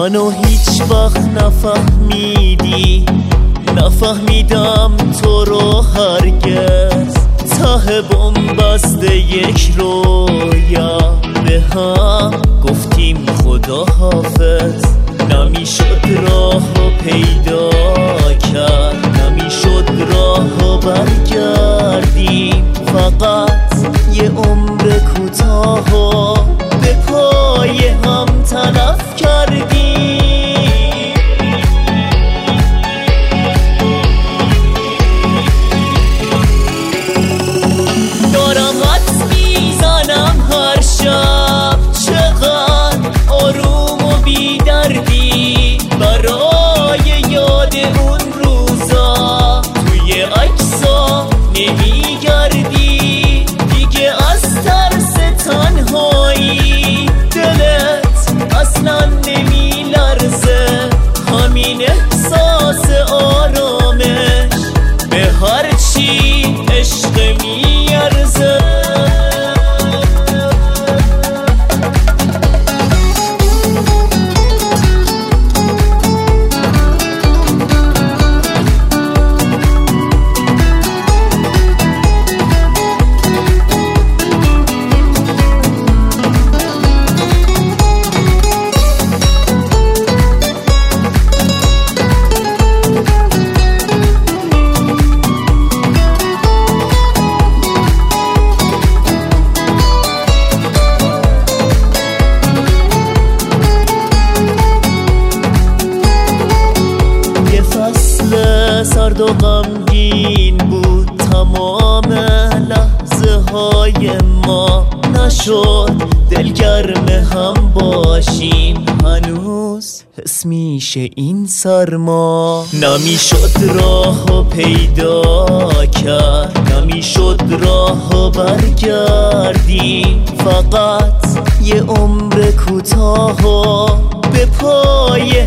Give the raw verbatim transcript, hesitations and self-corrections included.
منو هیچ وقت نفهمیدی، نفهمیدم تو رو هرگز. ته بن‌بست یک رویا به هم گفتیم خدا حافظ. نمیشد راهو پیدا کرد، نمیشد راهو برگردیم. فقط یه عمر کوتاهو به پای هم تلف کردیم. دارم حدس میزنم هر شب چقدر آروم و بی‌دردی برای یاد اون روزا توی عکسا نمیگردی دیگه. از ترس تنهایی دلت اصلا نمیلرزه. همین احساس آرامش به هر چی عشق میارزه. سرد و غمگین بود تمام لحظه های ما. نشد دلگرم هم باشیم هنوز حس میشه این سرما. نمیشد راهو پیدا کرد، نمیشد راهو برگردیم. فقط یه عمر کوتاهو به پای